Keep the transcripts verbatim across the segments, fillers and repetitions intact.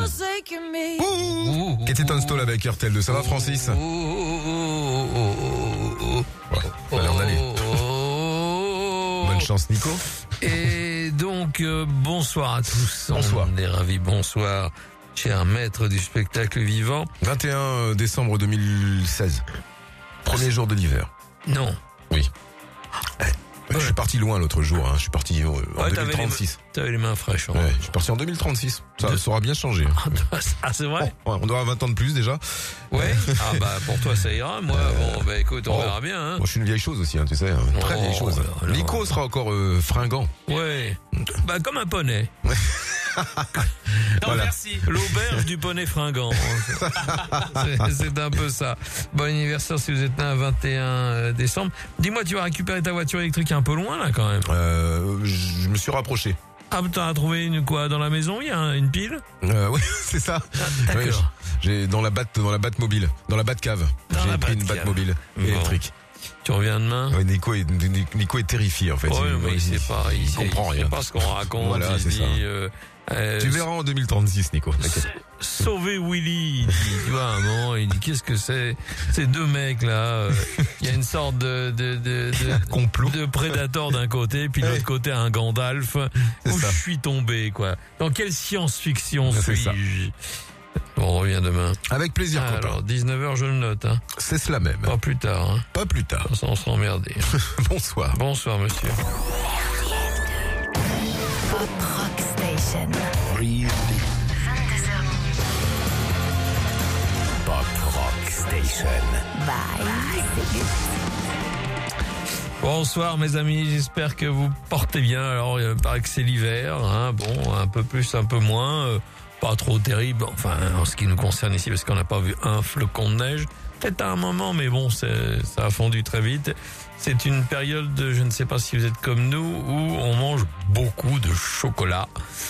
Ouh, qui était Tunstall avec R T L deux. Ça va, Francis? Ça a l'air d'aller. Bonne chance, Nico. Et donc, euh, bonsoir à tous. Bonsoir. On est ravis. Bonsoir, cher maître du spectacle vivant. vingt et un décembre deux mille seize. Premier jour de l'hiver. Non. Oui. Ouais. Je suis parti loin l'autre jour, hein. Je suis parti euh, en Ouais, deux mille trente-six. T'avais les mains fraîches. Hein. Ouais, je suis parti en deux mille trente-six. Ça, De... ça aura bien changé. Ah, c'est vrai? Oh, ouais, on doit avoir vingt ans de plus déjà. Ouais. Ah bah pour toi ça ira. Moi, euh... bon bah écoute, on oh. verra bien. Hein. Moi je suis une vieille chose aussi, hein, tu sais. Une oh, très vieille chose. Alors, alors. Nico sera encore euh, fringant. Ouais. Bah comme un poney. Non, voilà. merci. L'auberge du poney fringant. c'est, c'est un peu ça. Bon anniversaire si vous êtes né à vingt et un décembre. Dis-moi, tu vas récupérer ta voiture électrique un peu loin là quand même. Euh, je me suis rapproché. Ah, t'as trouvé une quoi dans la maison? Il y a une pile? Euh, oui, c'est ça. Ah, d'accord. Ouais, j'ai dans la batte, dans la batte mobile, dans la batte cave. Dans j'ai la pris une batte batte mobile bon. électrique. Tu reviens demain? Ouais, Nico est Nico est terrifié en fait. Ouais, il, mais il, il sait pas, il, il sait, comprend il rien. sait pas ce qu'on raconte. Voilà, il c'est dit, ça. Euh, euh, tu verras en deux mille trente-six, Nico. Sauver Willy, il dit, tu vois, un moment, il dit qu'est-ce que c'est? Ces deux mecs là, euh, il y a une sorte de de de, de complot, de Predator d'un côté, puis de l'autre côté un Gandalf. C'est où ça. Je suis tombé quoi? Dans quelle science-fiction suis-je? Bon, on revient demain. Avec plaisir, ah, copain. Alors, dix-neuf heures, je le note. Hein. C'est cela même. Pas plus tard. Hein. Pas plus tard. Ça, on sera emmerdé. Bonsoir. Bonsoir, monsieur. Pop Rock Station. Really? vingt-deux heures minuit. Pop Rock Station. Bye. Bonsoir mes amis, j'espère que vous portez bien. Alors il paraît que c'est l'hiver, hein. Bon, un peu plus, un peu moins, euh, pas trop terrible, enfin en ce qui nous concerne ici parce qu'on n'a pas vu un flocon de neige. Peut-être à un moment, mais bon, c'est, ça a fondu très vite. C'est une période, de, je ne sais pas si vous êtes comme nous, où on mange beaucoup de chocolat.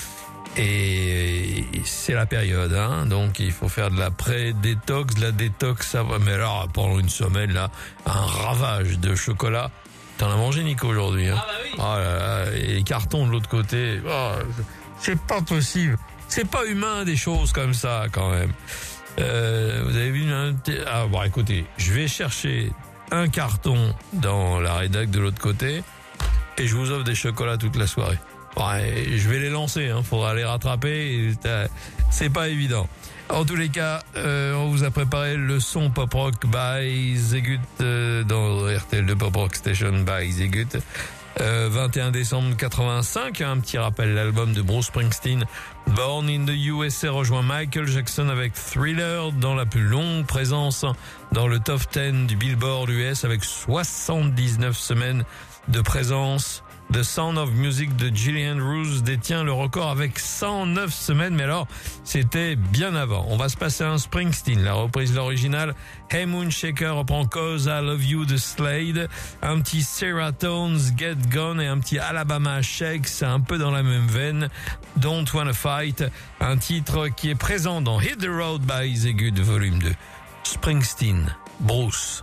Et c'est la période, hein. Donc il faut faire de la pré-détox, de la détox, ça va. Mais alors pendant une semaine là, un ravage de chocolat. T'en as mangé, Nico, aujourd'hui, hein? Ah bah oui. Oh là là, et les cartons de l'autre côté. Oh, c'est pas possible. C'est pas humain des choses comme ça quand même. Euh, vous avez vu une... Ah bon, écoutez, je vais chercher un carton dans la rédac de l'autre côté et je vous offre des chocolats toute la soirée. Ouais, je vais les lancer, hein. Faudra les rattraper. C'est pas évident. En tous les cas, euh, on vous a préparé le son pop rock by Zegut euh, dans R T L deux Pop Rock Station by Zegut. Euh, vingt et un décembre quatre-vingt-cinq, un petit rappel, l'album de Bruce Springsteen, Born in the U S A, rejoint Michael Jackson avec Thriller dans la plus longue présence dans le top dix du Billboard U S avec soixante-dix-neuf semaines de présence. The Sound of Music de Gillian Roos détient le record avec cent neuf semaines, mais alors c'était bien avant. On va se passer un Springsteen, la reprise de l'original. Hey Moon Shaker reprend Cause I Love You de Slade, un petit Sarah Tones, Get Gone et un petit Alabama Shake, c'est un peu dans la même veine. Don't Wanna Fight, un titre qui est présent dans Hit the Road by Zegut volume deux. Springsteen, Bruce.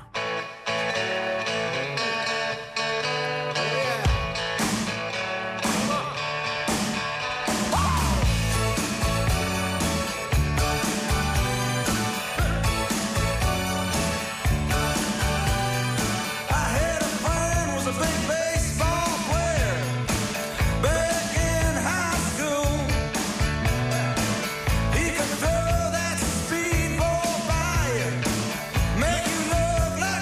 Make you look like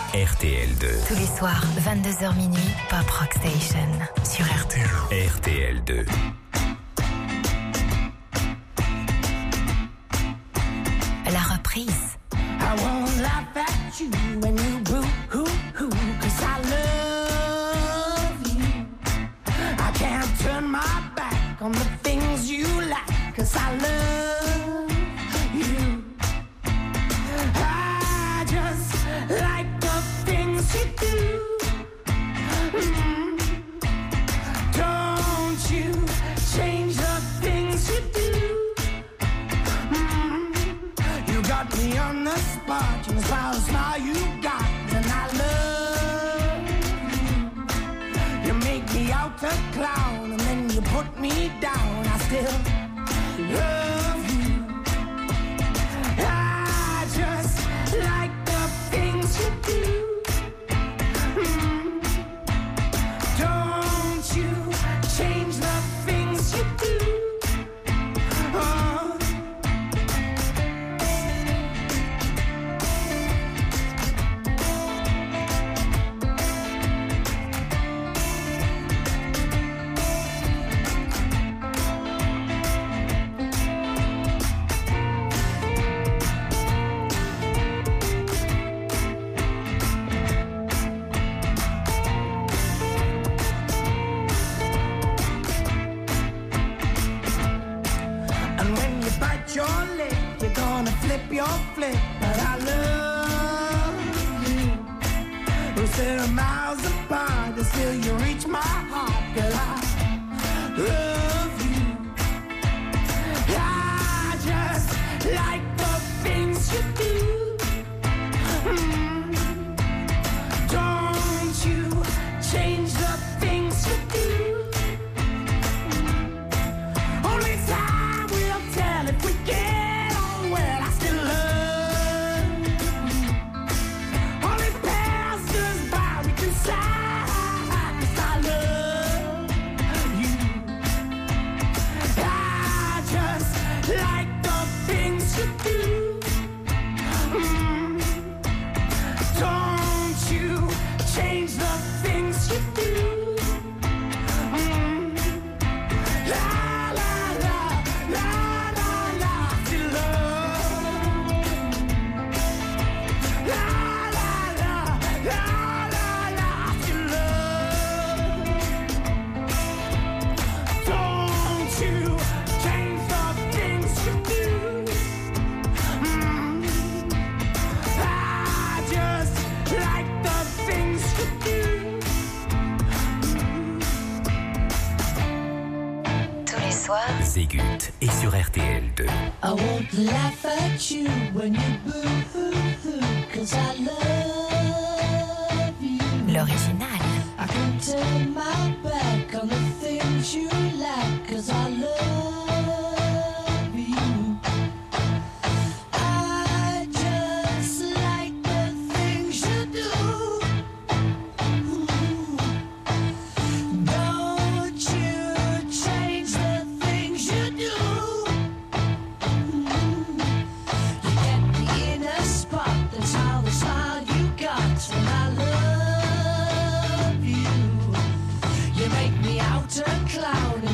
R T L deux. Tous les soirs, vingt-deux heures minuit, Pop Rock Station sur R T L. R T L deux. La reprise. I won't laugh at you when you boo-hoo-hoo, 'cause I love you. I can't turn my back on the things you like, 'cause I love you. I just like the things you do. Mm. Don't you change the things you do. You got me on the spot, and as far as now you got, and I love you. You make me out a clown, and then you put me down. I still love you. I just like the things you do. Mm. Don't you change the things you do. Oh. Your lip, you're gonna flip your flip, but I love you. We're still miles apart, but still you reach my heart, girl. I love you. I just like the things you do. Mm. Don't you change the things you do. Only time will tell if we get on well. I still love you. Only passers by we can sigh, 'cause I love you. I just like the things you do. Mm. Don't you change the things you do. Mm. La la la la la la, still love. La la la la la la, still love. Don't you change the things you do. Mm. I just like the things you do. Tous les soirs, Zégut et sur R T L deux. I won't laugh at you when you boo-hoo-hoo, 'cause I love you. l'original. I can turn my back on the things you like, 'cause I love you. I just like the things you do. Don't you change the things you do. You get me in a spot, that's how the smile you got, and I love you. You make me out a clown,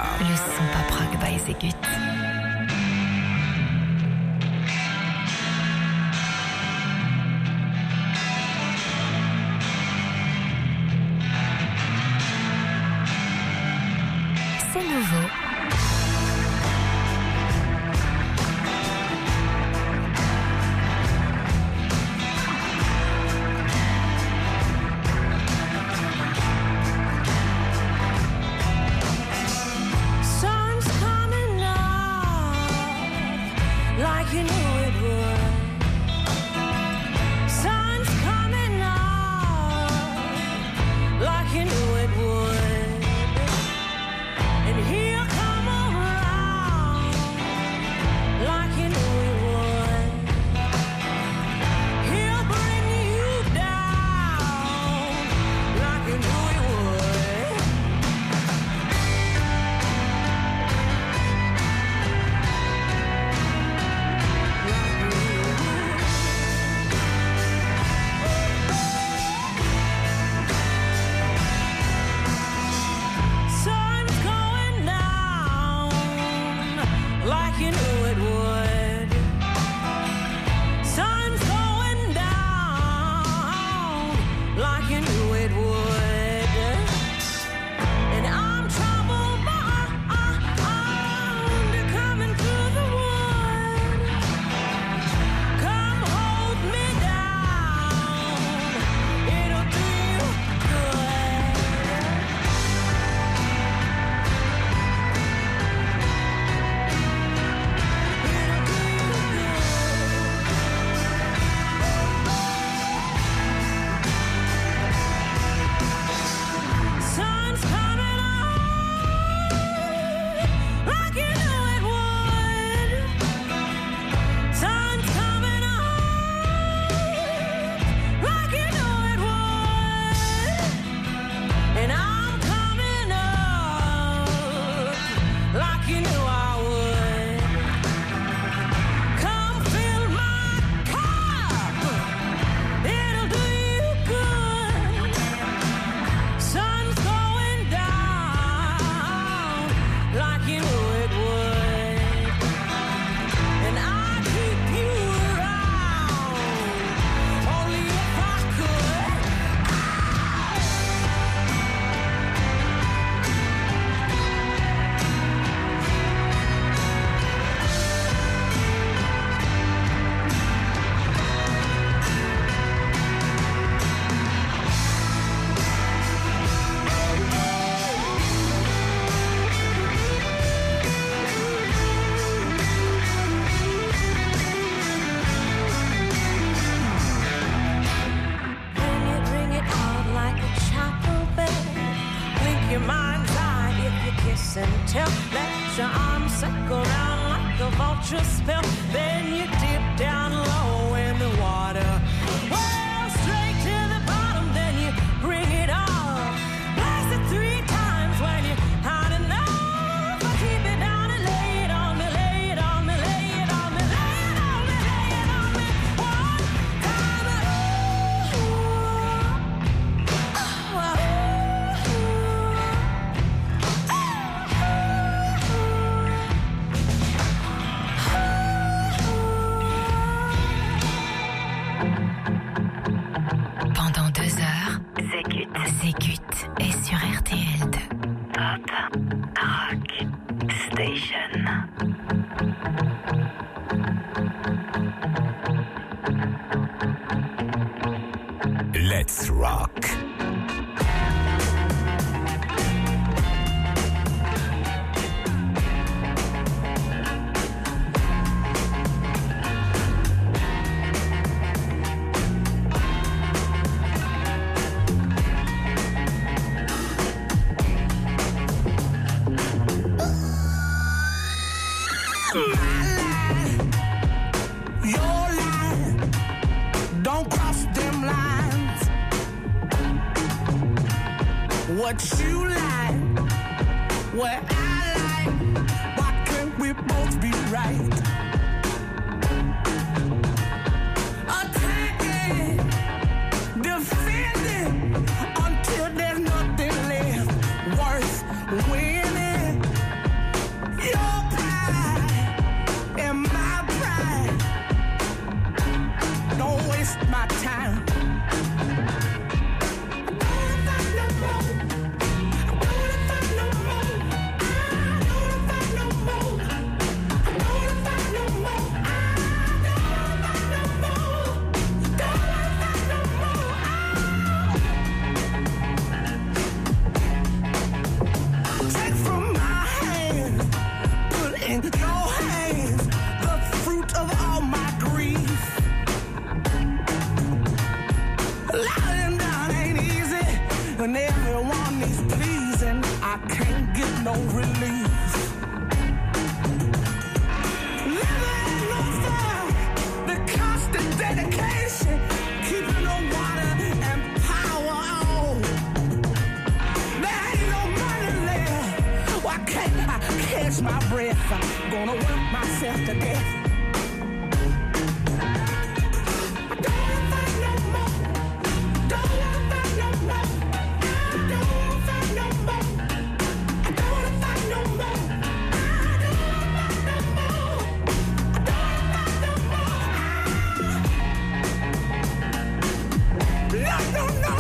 Le son pop rock by Zegut. C'est nouveau. Sun's coming up like you knew it would. Sun's coming up like you knew it would. And he'll come around like you knew he would. He'll bring you down like you knew he would. Sun's going down like you knew it would. Sun's going down like you knew it would. And I'm troubled bound coming through the wood. Come hold me down, it'll do you good. Sun's coming up like you knew it would. Sun's coming up like you knew it would. And I'm coming up like you knew I would. Come fill my cup, it'll do you good. Sun's going down like you knew it would. And I'd keep you around only if I could. When you bring it out like a chapel bell, blink your mind's eye if you kiss and tell. Let your arms circle round like a vulture spell. Then you dip down low in the water. Well, straight to the bottom, then you bring it up. Blast it three times when you had enough. Keep it down and lay it on me, lay it on me, lay it on me, lay it on me, lay it on me. One time, ooh, ooh, ooh. Pendant deux heures, Zegut. Zegut est sur R T L deux. Pop Rock Station. Let's rock. Your line, don't cross them lines. What you like, what I like, why can't we both be right? Attacking, defending, until there's nothing left worth winning. catch my breath. I'm gonna work myself to death. I don't wanna fight no more. Don't wanna fight no more. I don't wanna fight no more. I don't wanna fight no more. I don't wanna fight no more. I don't wanna fight no more. No, no, no.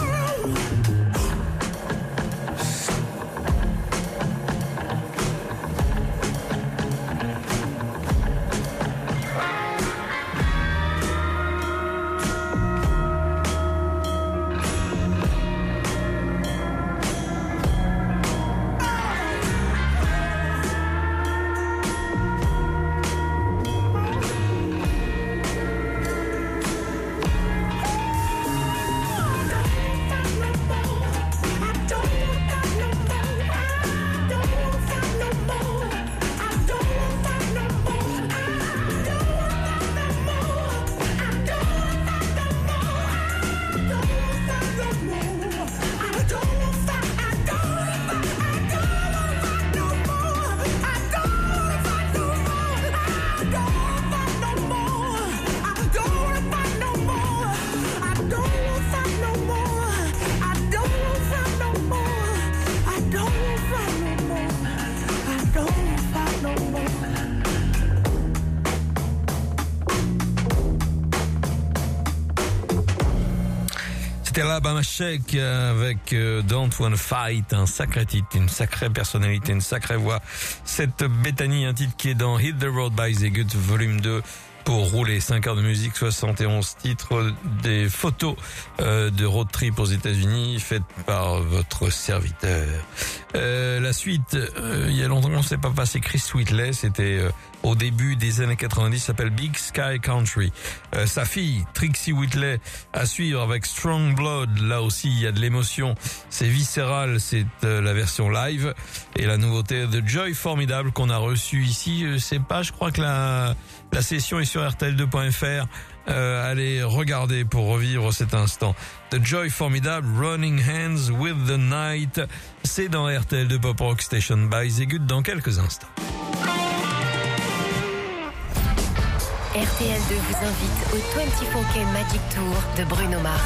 C'était Alabama Shake avec euh, Don't Wanna Fight, un sacré titre, une sacrée personnalité, une sacrée voix. Cette Bethany, un titre qui est dans Hit the Road by the Good, volume deux, pour rouler cinq heures de musique, soixante et onze titres, des photos euh, de road trip aux États-Unis faites par votre serviteur. Euh, la suite, euh, il y a longtemps qu'on ne s'est pas passé Chris Whitley, c'était euh, au début des années quatre-vingt-dix, s'appelle Big Sky Country. Euh, sa fille, Trixie Whitley, à suivre avec Strong Blood, là aussi il y a de l'émotion, c'est viscéral, c'est euh, la version live, et la nouveauté de Joy Formidable qu'on a reçue ici, je sais pas, je crois que la, la session est sur R T L deux point F R. Euh, allez regarder pour revivre cet instant. The Joy Formidable, Running Hands with the Night, c'est dans R T L deux Pop Rock Station by The Good dans quelques instants. R T L deux vous invite au vingt-quatre K Magic Tour de Bruno Mars.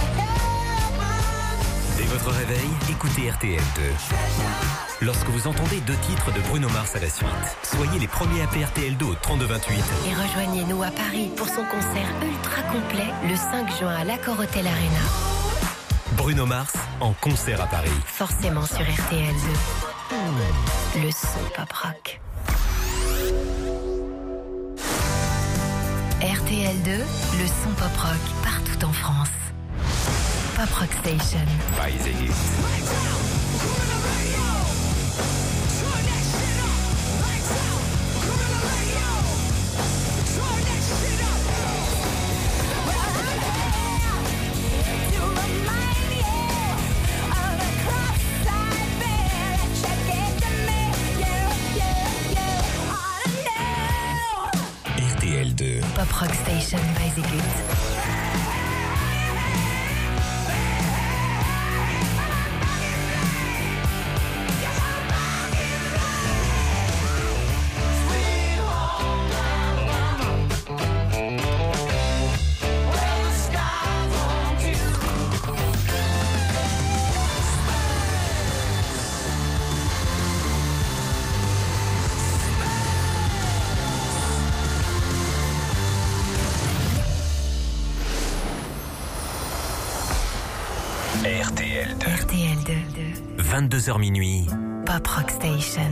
Dès votre réveil, écoutez R T L deux. Lorsque vous entendez deux titres de Bruno Mars à la suite, soyez les premiers à appeler R T L deux au trente-deux vingt-huit. Et rejoignez-nous à Paris pour son concert ultra complet le cinq juin à l'Accor Hotel Arena. Bruno Mars en concert à Paris. Forcément sur R T L deux. Le son pop rock. R T L deux, le son pop rock partout en France. Pop Rock Station. By The Good. R T L deux. Pop Rock Station by The Good. R T L deux. R T L deux. vingt-deux heures minuit. Pop Rock Station.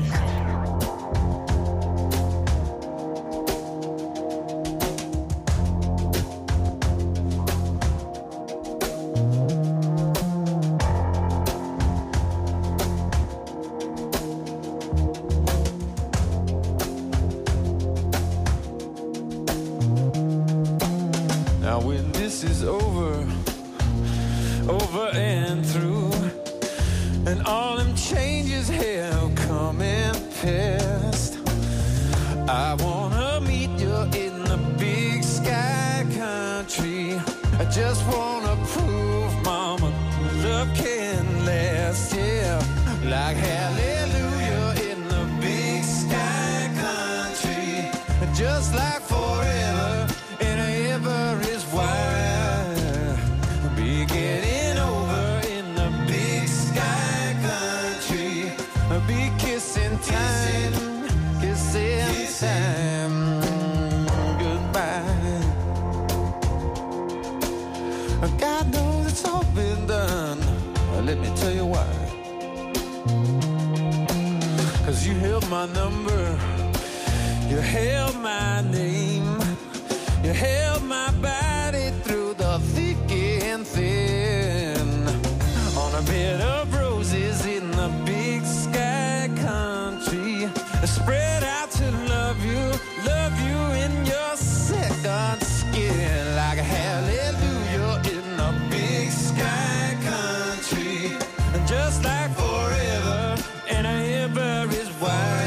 Now when this is over, over and through, and all them changes have come and passed, I wanna meet you in the big sky country. I just wanna prove, mama, love can last, yeah, like hallelujah in the big just like forever and ever is why be getting over in the big sky country, be kissing time, kissing time goodbye. God knows it's all been done. Let me tell you why. Cause you held my number, you held my name, you held my body through the thick and thin, on a bed of roses in the big sky country, spread out to love you, love you in your second skin, like a hallelujah in the big sky country, just like forever and ever is why.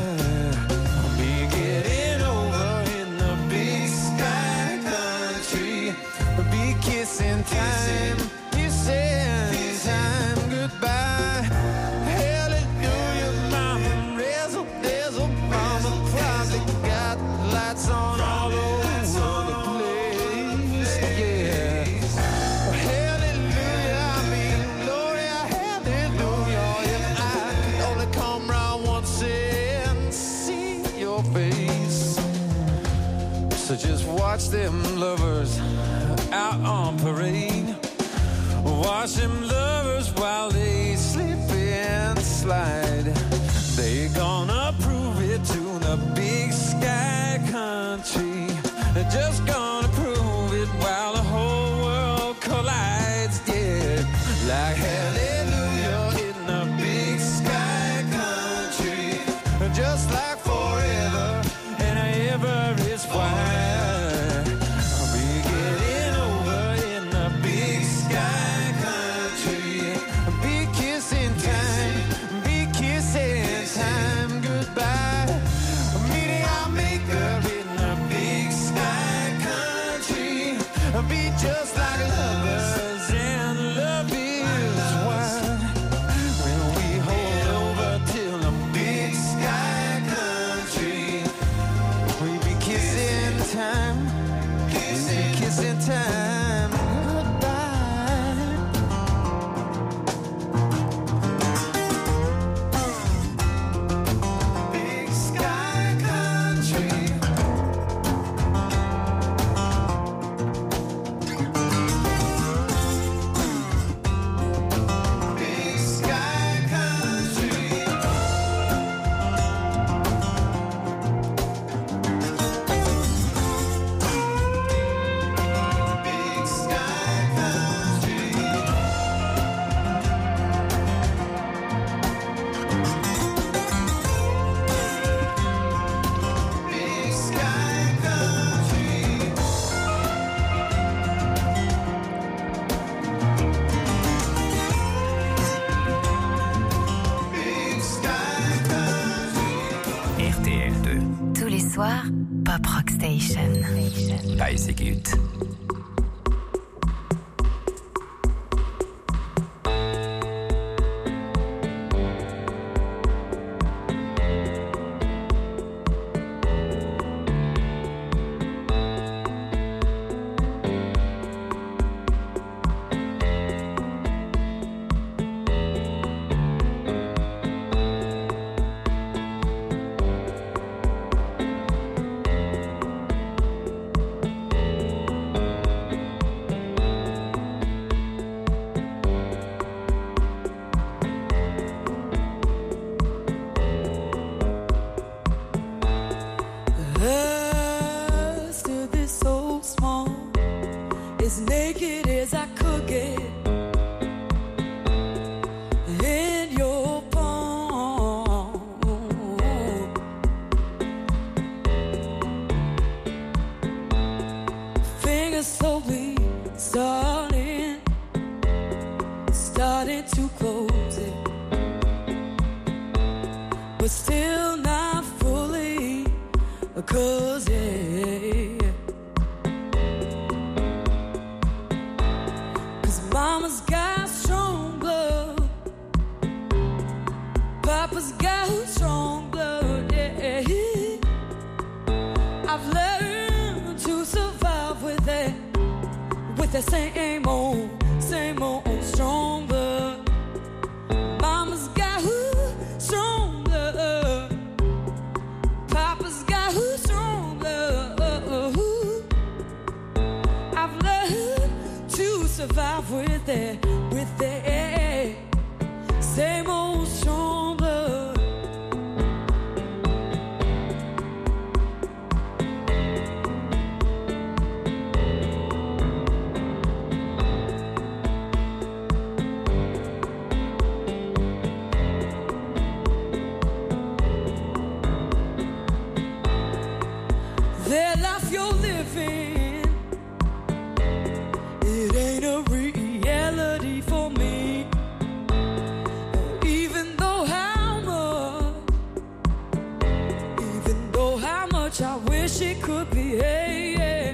Kissing time, kissing time goodbye. Hallelujah, mama, razzle dazzle, mama, closet got lights on all over the place. Yeah, hallelujah, I mean gloria, hallelujah. If I could only come round once and see your face. So just watch them lovers out on parade, watch them lovers while they slip and slide. They gonna prove it to the big sky country, they're just gonna prove it while the whole world collides. Yeah, like hallelujah in the big sky country, just like forever and ever is why. Just like lovers, and love is why when we hold over till the big sky country, we be kissing time, kissing, kissing time goodbye. Big sky country. Soir, Pop Rock Station. By Execute. Papa's got strong blood, yeah. I've learned to survive with it, with the same old, same old strong blood. Mama's got who strong blood. Papa's got who strong blood. I've learned to survive with it, with it, same old strong blood. That life you're living, it ain't a reality for me. Even though how much, even though how much I wish it could be. Hey, yeah.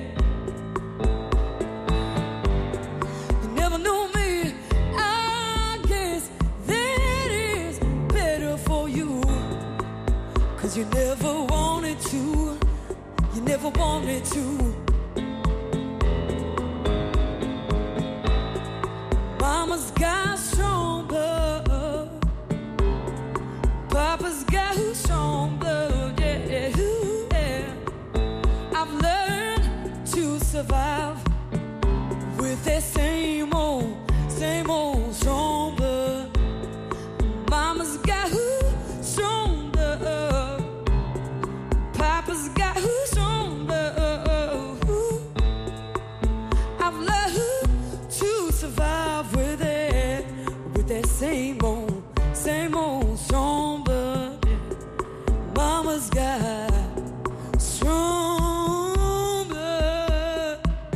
You never knew me. I guess that is better for you, 'cause you never wanted to. You never wanted to. Mama's got strong blood. Papa's got strong blood. Yeah, yeah. I've learned to survive with that same old, same old strong blood. Mama's got strong blood. Papa's got strong blood. I've learned to survive with it, with that same old, same old strong blood. Mama's got strong blood.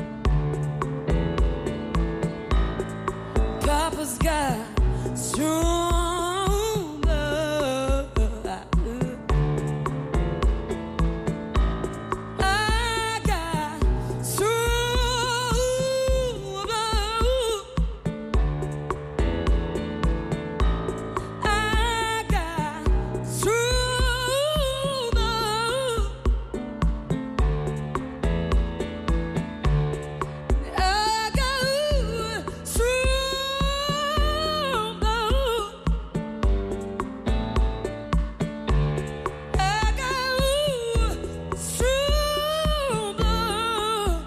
Papa's got strong blood. I got strong blood. I got strong blood. I got strong blood. I got strong blood.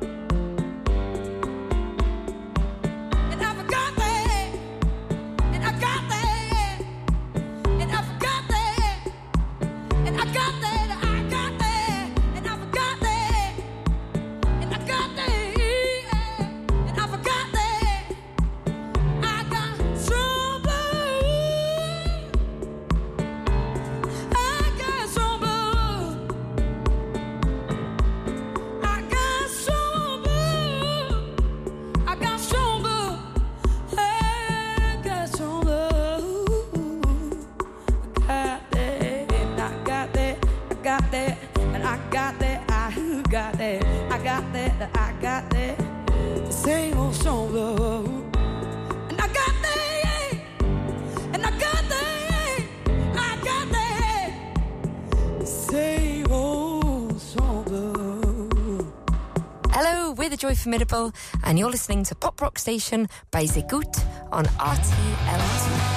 And I forgot that. And I got that. And I forgot that. And I got that. I got that. And I forgot that. And I got that. And I forgot that. I got strong blood. I got strong blood. I got strong blood. I got strong blood. I got strong blood. I got that. And I got that. I got that. And I got that. I got that. I got that. I got that. Same old strong blood. And I got that. And I got that. I got that. Same old strong blood. Hello, we're the Joy Formidable, and you're listening to Pop Rock Station by Zegut on R T L two.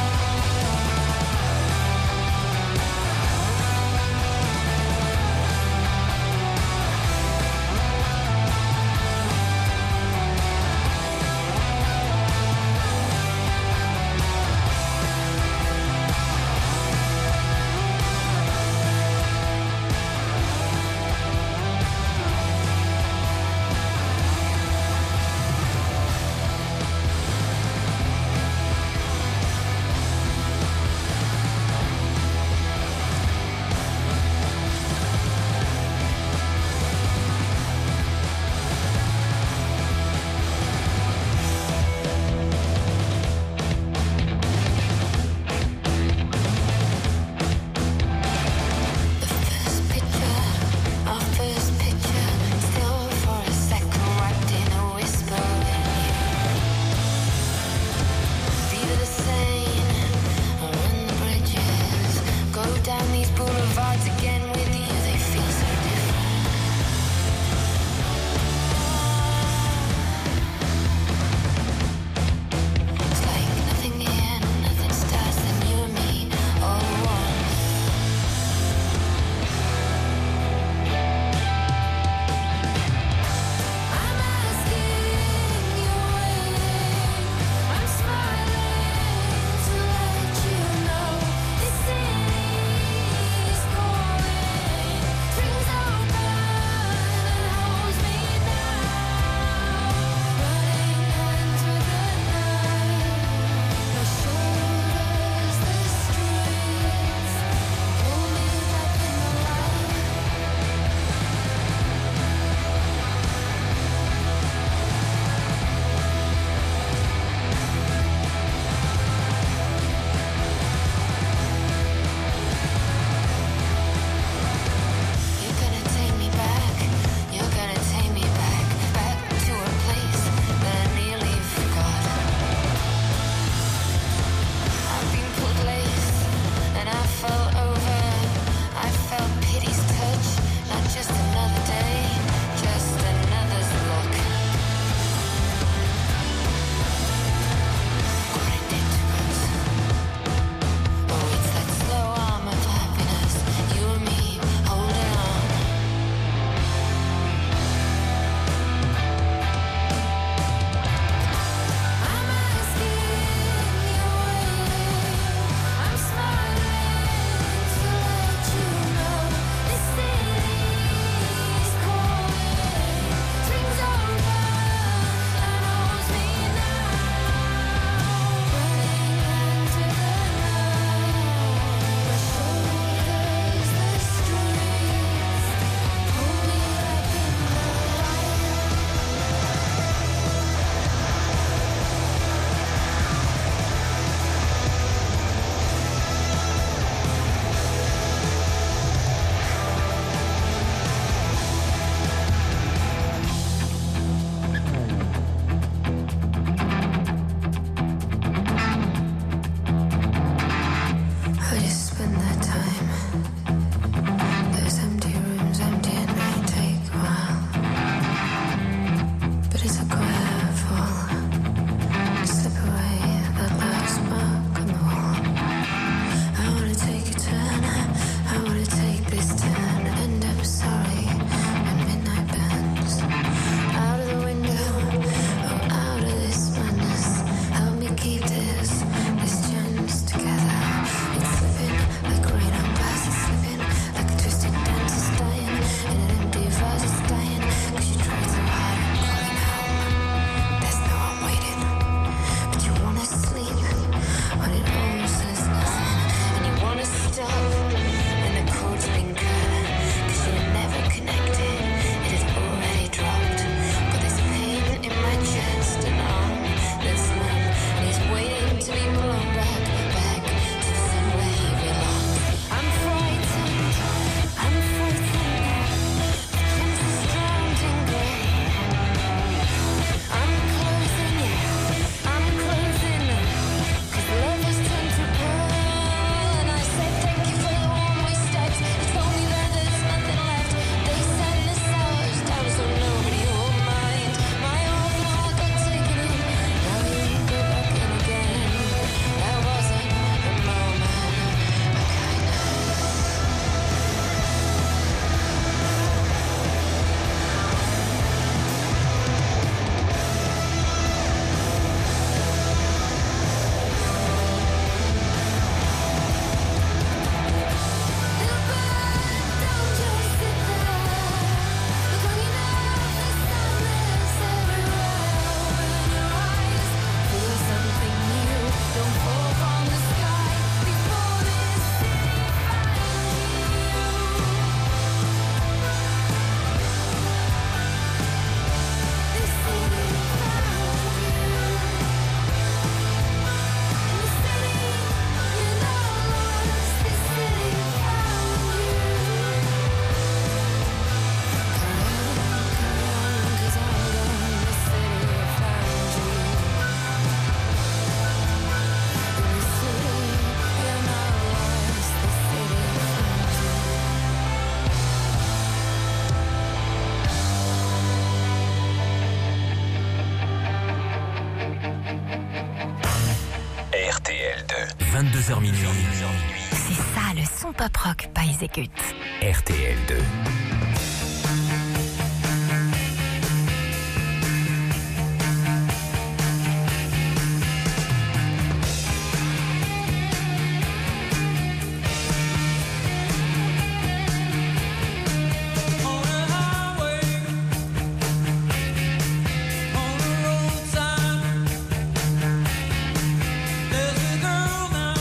vingt-deux heures minuit. C'est ça le son pop rock by Zegut. R T L deux.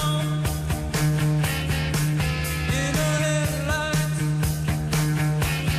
In her headlights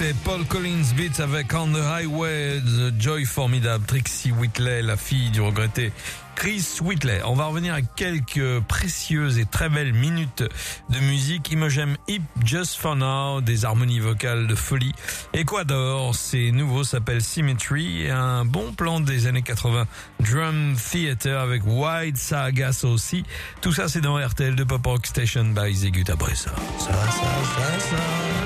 C'était Paul Collins Beats avec On the Highway, The Joy formidable, Trixie Whitley, la fille du regretté Chris Whitley. On va revenir à quelques précieuses et très belles minutes de musique. Imogen Heap, Just for Now, des harmonies vocales de folie. Ecuador, c'est nouveau, s'appelle Symmetry, et un bon plan des années quatre-vingts, Drum Theater avec Wide Sagas aussi. Tout ça, c'est dans R T L de Pop Rock Station by Zegut. Après ça, ça, ça, ça, ça.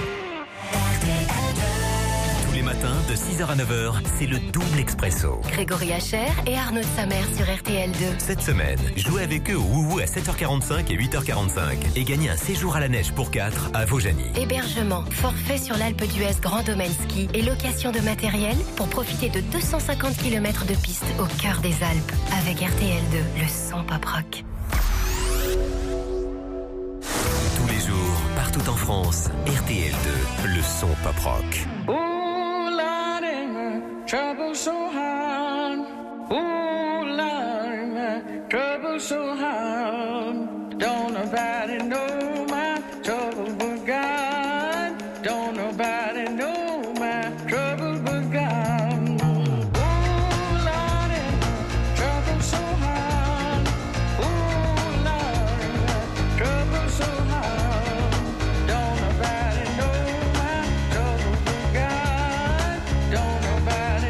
Tous les matins, de six heures à neuf heures, c'est le double expresso. Grégory Hacher et Arnaud de Samer sur R T L deux. Cette semaine, jouez avec eux au Wouhou à sept heures quarante-cinq et huit heures quarante-cinq et gagnez un séjour à la neige pour quatre à Vaujany. Hébergement, forfait sur l'Alpe d'Huez Grand Domaine Ski et location de matériel pour profiter de deux cent cinquante kilomètres de piste au cœur des Alpes. Avec R T L deux, le son pop rock. Tous les jours, partout en France, R T L deux, le son pop rock. Trouble so hard, ooh Lord, my trouble so hard. Don't nobody know my trouble but God. Don't nobody know my trouble but God. Ooh Lord, my trouble so hard, ooh Lord, my trouble so hard. Don't nobody know my trouble but God. Don't nobody.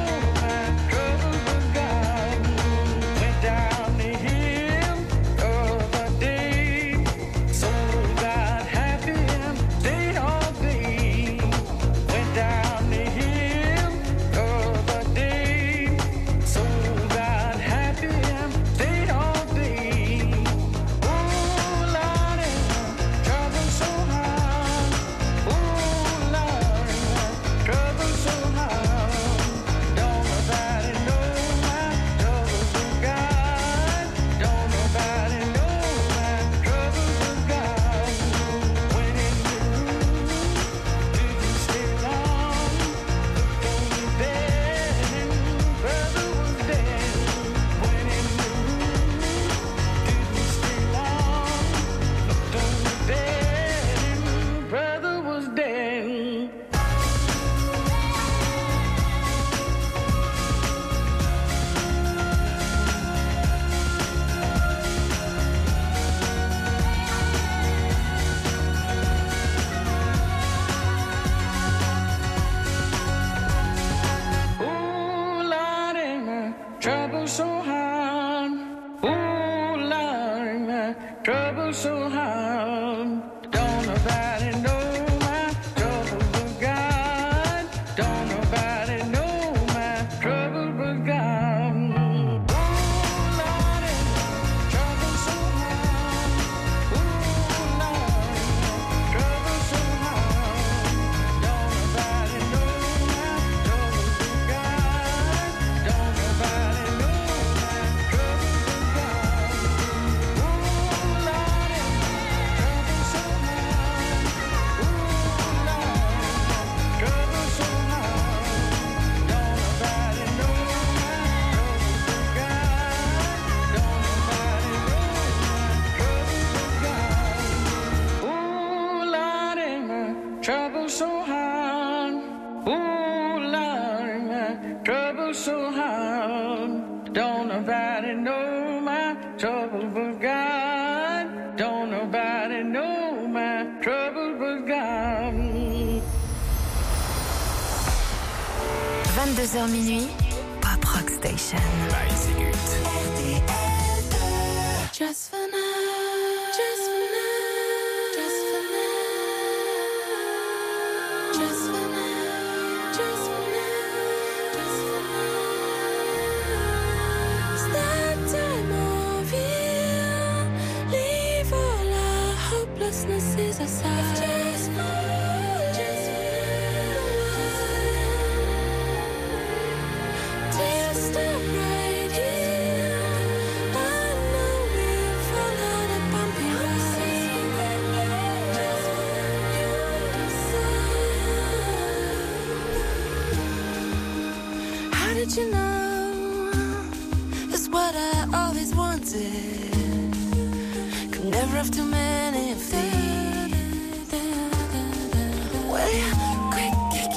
vingt-deux heures minuit, Pop Rock Station. By Zegut. Just for now, just for now, just for now, just for now, just for now, just for now. It's that time of year. Leave all our hopelessnesses aside. Just for now, just for now. Take a step right here. I know we'll fall out a bumpy ride. Just when you decide. How did you know? It's what I always wanted. Could never have too many of these. Well, quick,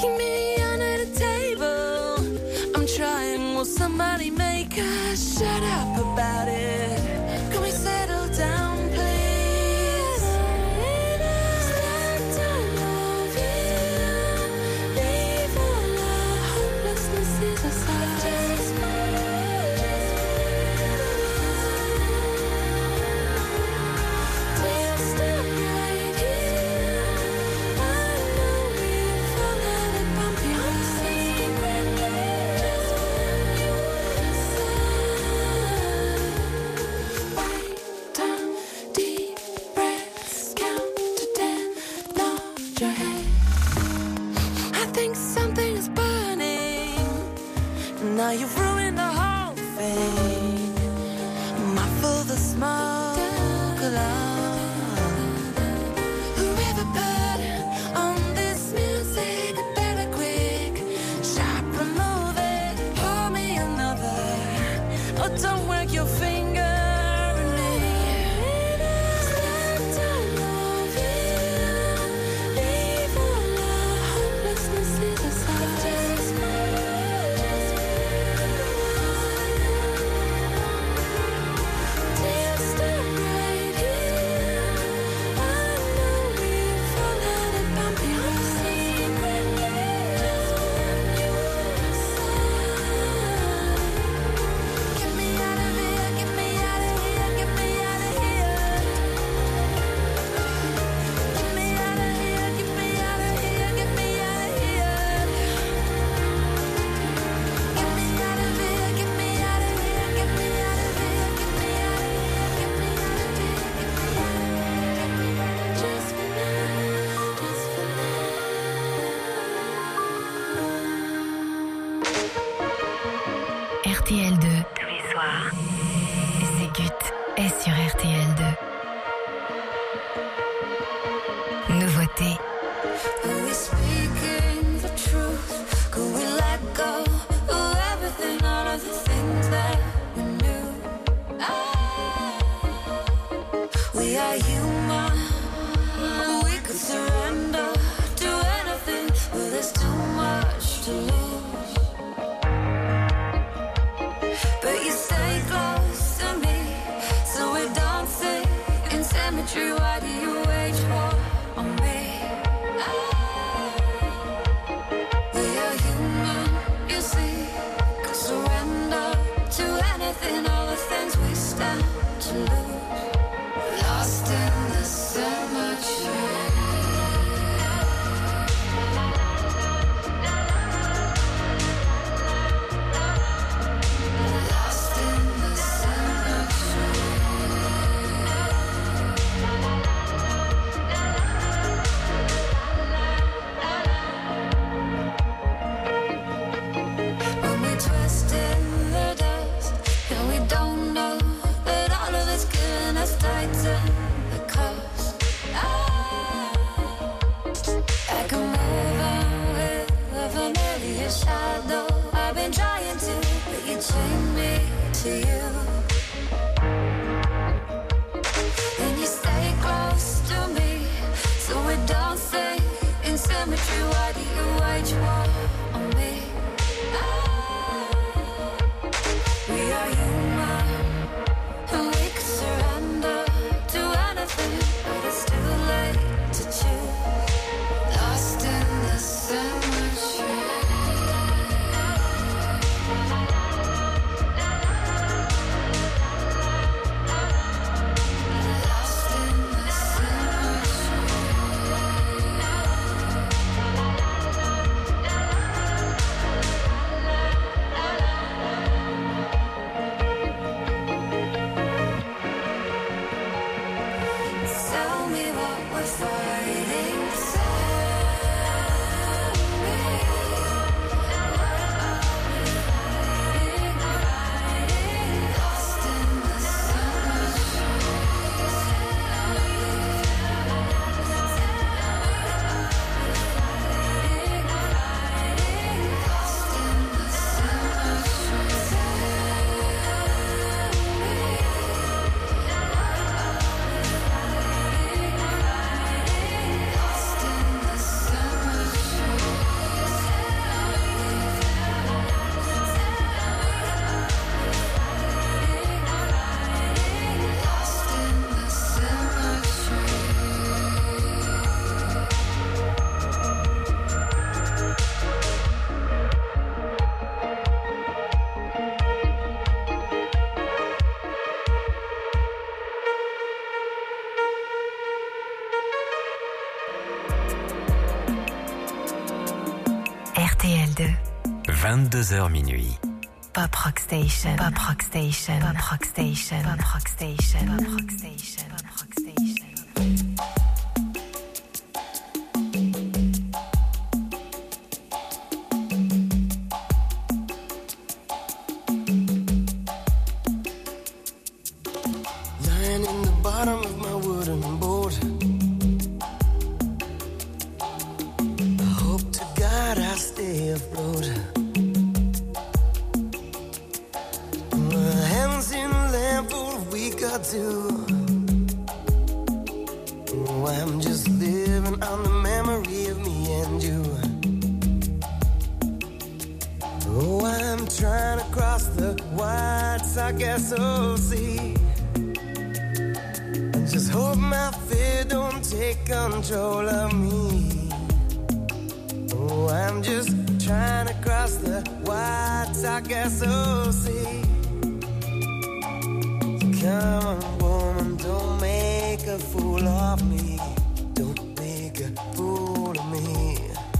guys, shut up about it. Can we settle down, please? Stand I love you. Leave all our hopelessnesses aside. We'll stop right here. I know we've all had a bumpy ride. Just when you were inside. Write down deep breaths, count to ten, nod your head. I think something is burning. Now you've ruined the whole thing. Muffle the smoke alarm. Whoever put on this music, better quick. Sharp, remove it, pour me another. Oh, don't work your finger at me. Stand I love you. Leave all our hopelessnesses aside. We'll stop right here. I know we've all had a bumpy ride. Just when you were inside. Get me out of here, get me out of here, get me out of here. Get me out of here, get me out of here, get me out of here. Get me out of here, get me out of here, get me out of here, get me out of here, get me out of here, get me out of here. Just for now, just for R T L deux. Tous les soirs. Zégut est sur R T L deux. Nouveauté. Are we speaking the truth? Could we let go of everything, all of the things that we knew? Ah, we are human. We could surrender to anything, but there's too much to lose. But you stay close to me, so we're dancing in symmetry. Why do you wage war on me? Ah, we are human, you see. Could surrender to anything, all the things we stand to lose. Lost in the cemetery. Lost in the cemetery. When we twist in the dust, and we don't know that all of it's killing us, tighten the cuffs. Ah, I can move on with a familiar shadow. I've been trying to, but you chain me to you. And you stay close to me, so we're dancing in symmetry. Why do you wage war on me? Ah, we are human, and we could surrender to anything, but it's too late to choose. Lost in the cemetery. deux. vingt-deux heures minuit. Pop Rock Station. Pop Rock Station. Pop Rock Station. Pop Rock Station. Pop Rock Station. Pop Rock Station. Lying in the bottom of my wooden boat, I hope to God I stay afloat. I haven't seen land for a week or two. Oh, I'm just living on the memory of me and you. Oh, I'm trying to cross the white Sargasso Sea. I just hope my fear don't take control of me. Oh, I'm just trying to cross the white Sargasso Sea. Come on, woman, don't make a fool of me. Don't make a fool of me.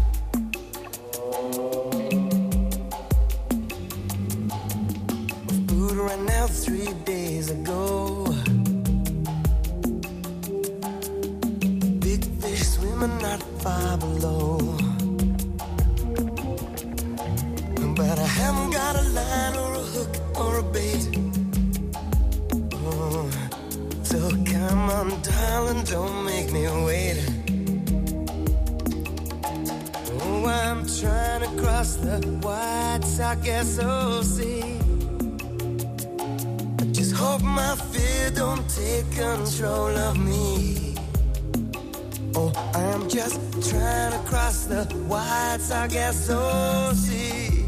Food ran out three days ago. Big fish swimming not far below. But I haven't got a line or a hook or a bait. Oh, so come on, darling, don't make me wait. Oh, I'm trying to cross the white Sargasso Sea. I just hope my fear don't take control of me. Oh, I'm just trying to cross the white Sargasso Sea.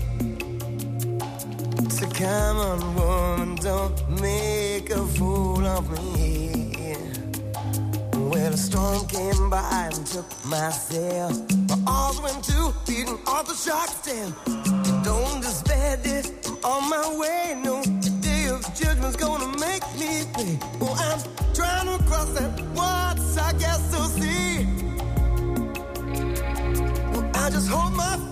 So come on, woman, don't make a fool of me. Well, a storm came by and took my sail. My arms went to beating off the shark's tail. Don't despair, dear, I'm on my way. No, the day of judgment's gonna make me pay. Oh, I'm trying to cross that white Sargasso Sea. Well, I just hope my